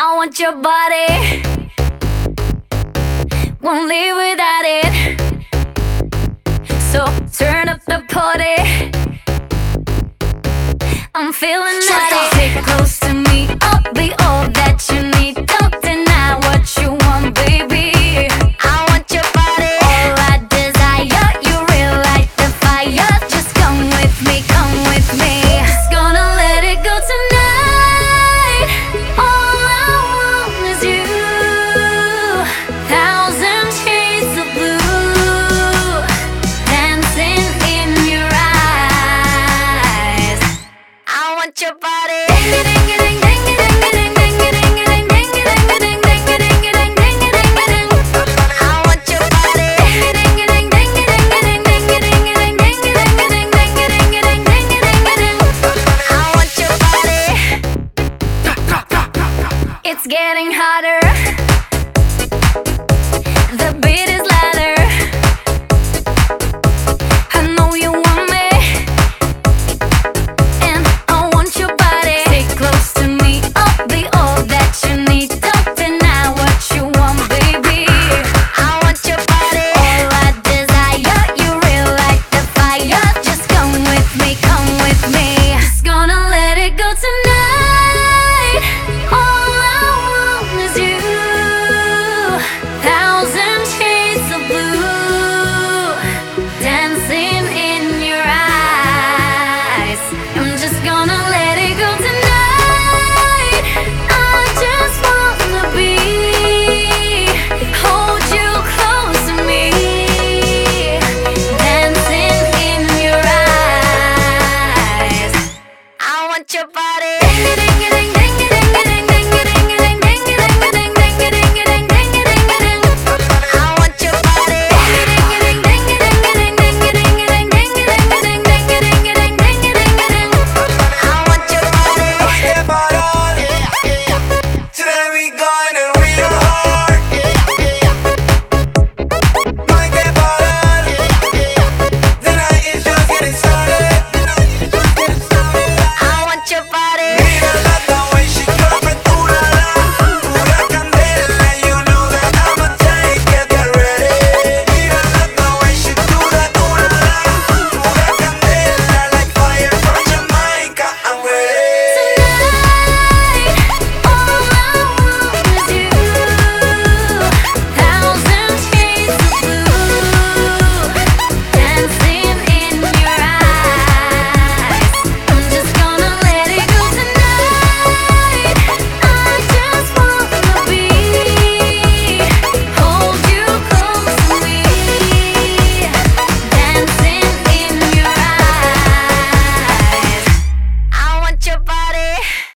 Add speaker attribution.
Speaker 1: I want your body, won't live without it. So turn up the party, I'm feeling naughty. Sit close to me, I'll be all that you need. Don't deny what you want, baby. I want your body, all I desire. You real like the fire. Just come with me, come with me. Just gonna let it go tonight. All I want is you. Thousand shades of blue dancing in your eyes. I want your body. It's getting hotter, the beat is louder. I know you want me, and I want your body. Stay close to me, I'll be all that you need. Don't deny what you want, baby. I want your body, all I desire. You real like the fire. Just come with me, come with me. Just gonna let it go tonight. All I want is you. Thousand shades of blue dancing in your eyes. I'm just gonna let it go tonight. I just wanna hold you close to me, dancing in your eyes. I want your body.